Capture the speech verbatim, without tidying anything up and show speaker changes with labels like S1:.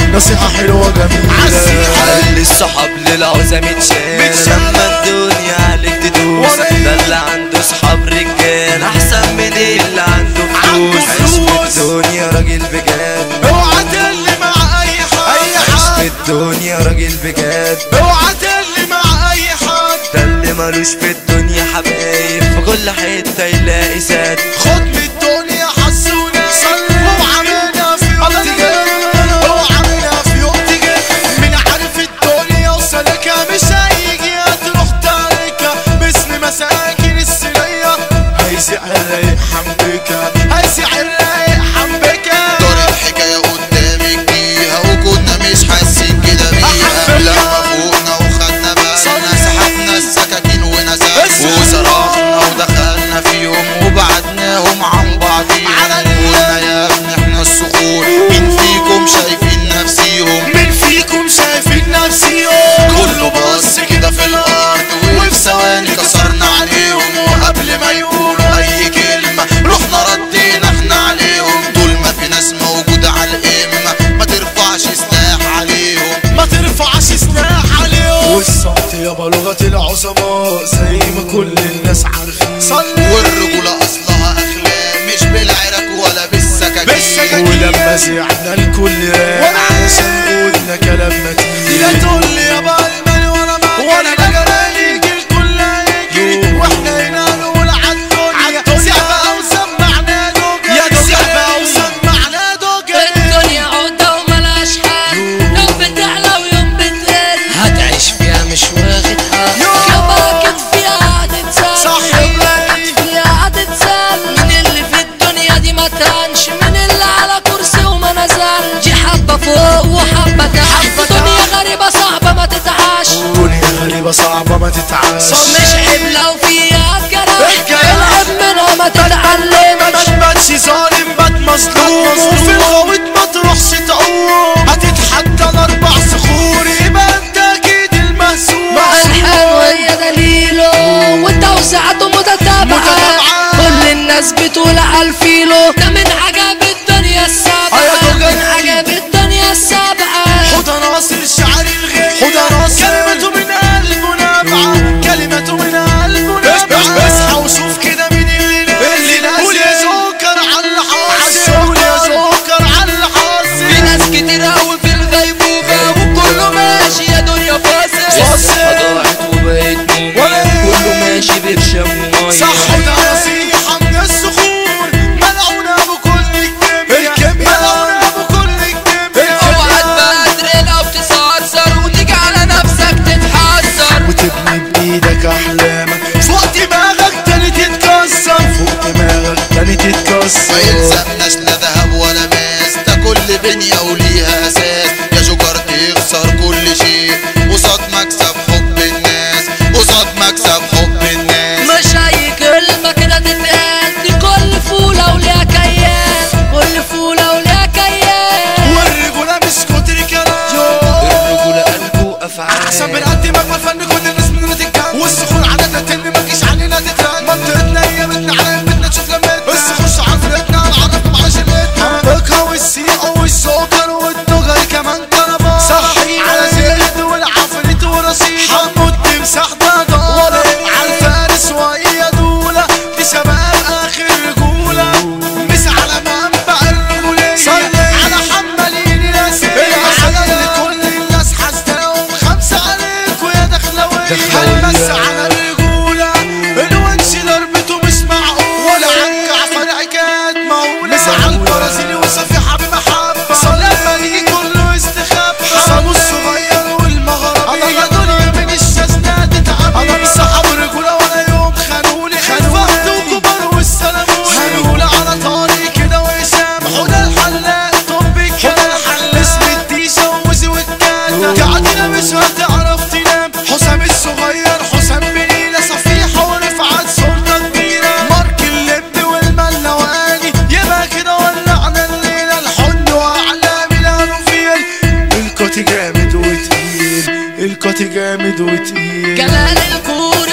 S1: نصيحة حلوة جميلة.
S2: خلي الصحاب للعوزة متشال لما الدنيا عليك تدوس. ده اللي عنده صحاب رجال احسن من اللي عنده فلوس. عيش في الدنيا راجل بجد،
S1: اوعى تقلي مع اي حد.
S2: عيش في الدنيا راجل بجد،
S1: اوعى تقلي مع اي حد.
S2: ده اللي مالوش في الدنيا حبايب في كل حتة يلاقي سد.
S1: خد من الدنيا حسونة اوعى منها في يوم تجد، اوعى منها في يوم تجد. من عارف الدنيا وسلكها مش هيجي هتروح تاركها. باسم مساكن السنية هيسع الرايق حنبكها، هيسع الرايق حنبكها.
S3: دارت حكاية قدامك بيها وكنا مش حاسين كده بيها. لما فوقنا وخدنا بالنا سحبنا السكاكين ونزلنا وصرخنا ودخلنا فيهم وبعدناهم عن بعضيهم. قلنا يا ابني احنا الصخور، مين فيكم شايفين نفسيهم؟
S1: مين فيكم شايفين نفسيهم؟
S3: كله بص كده في الارض وفي ثواني كسرنا عليهم. وقبل ما يقولوا اي كلمة رحنا ردينا احنا عليهم. طول ما في ناس موجودة على القمة ما ترفعش سلاح عليهم،
S1: ما ترفعش سلاح عليهم. والصمت يابا لغة العظماء زي ما كل الناس عارفين. صلي.
S3: والرجولة اصلها اخلاق مش بالعرك ولا بالسكاكين.
S1: ولما زعنا الكل راق علشان قلنا كلام متين. لا تقول لي يابا المال وانا ما وانا بجري يجي الكل هيجي. واحنا هنا نقول عالدنيا زعبة وسمعنا دوجري. يا زعبة وسمعنا دوجري.
S4: الدنيا عودة وملاش حال، يوم بتعلى ويوم بتقل، هتعيش فيها مش واخد حق. كواكب فيها هتتسال، كواكب فيها هتتسال. من اللي في الدنيا دي ما تهانش، من اللي على كرسي وما نزلش. دي حبة فوق وحبة تحت، دنيا غريبة صعبة ما تتعاش.
S1: دنيا غريبة صعبة ما تتعاش.
S4: مش عيب لو فيها كلام، العب منها ما تتعلمش.
S1: ما تباتش ظالم بات مظلوم، وفي الغويط ما تروحش تعوم. هتتحدى الاربع صخور يبقى انت اكيد المهزوم.
S4: الحلو هي دليله والتوسعات متتابعة، كل الناس بتقول عالفيلو. ده من عجب الدنيا السابعة، من عجب الدنيا السابعة.
S1: حوضة ناصر شعر الغير، حوضة ناصر كلمته من قلبه نابعة، كلمته من قلبه نابعة. اصحى وشوف كده مين اللي نازل. قول يا جوكر عاللي حاصل، قول يا جوكر عاللي حاصل.
S4: في ناس كتير اوي في الغيبوبة وكله ماشي يا دنيا فاصل.
S2: الصحة ضاعت وبقت موجة كله ماشي بيرشم مية.
S1: صح وده نصيحة من الصخور ملعونة بكل الكيميا، ملعونة بكل الكيميا.
S4: اوعى تبادر لو تسعصر وتيجي على نفسك تتحسر،
S1: وتبني بايدك احلامك فوق دماغك تاني تتكسر، فوق دماغك تاني تتكسر.
S3: ما يلزمناش لا ذهب ولا ماس، ده كل بنية وليها اساس. يا جوكر تخسر كل شيء قصاد مكسب حب الناس، قصاد مكسب حب الناس.
S4: مش اي كلمة كده تتقال، دي كل فولة وليها كيان، كل فولة وليها كيان.
S1: والرجولة مش كتر كلام،
S2: الرجولة قلب وافعال.
S1: احسن من قدمك والفن كل الناس مننا تتكلم. والسخون عادتنا تن ما تجيش علينا تترن. منطقتنا هي بيتنا على بيتنا تشوف لمتنا، بس خش عفرتنا نعرفكم عشانتنا. حبكها والسيقة والسكر والدجر كمان كربان. صحي على زيد والعفريت ورصيد حمود تمسح ضجر. عالفارس وهي دولة دي شباب اخر رجولة. مش على منبع الرجولية على حمالين ناس على كل الناس حاسداهم. خمسة عليكوا يا دخلوية هنمس على الرجولة. الونش ضربته مش معقول ولا عنكع فرعكات مهولة. مش على البرازيلي وصفيحة بمحبة صلاة دي كله استخبى. صابو الصغير والمغربي يا دنيا من الشاذنات اتعبي. صحاب الرجولة ولا يوم خانولي، الفهد وكبر والسلاموني. هنقول على طاري كده وهشام حوده الحلاق طب الكلام. اسم الديشة ووزي والكلام قاعدين مش هتعرف تنام. حسام الصغير حسام بنيلة صفيحة ورفعت صورة كبيرة. مارك اللب والملواني يبقى كده ولعنا الليلة. الحن وأعلى ميلانو فيل الكوتي جامد وتقيل، الكوتي جامد وتقيل.
S4: جلال الكوري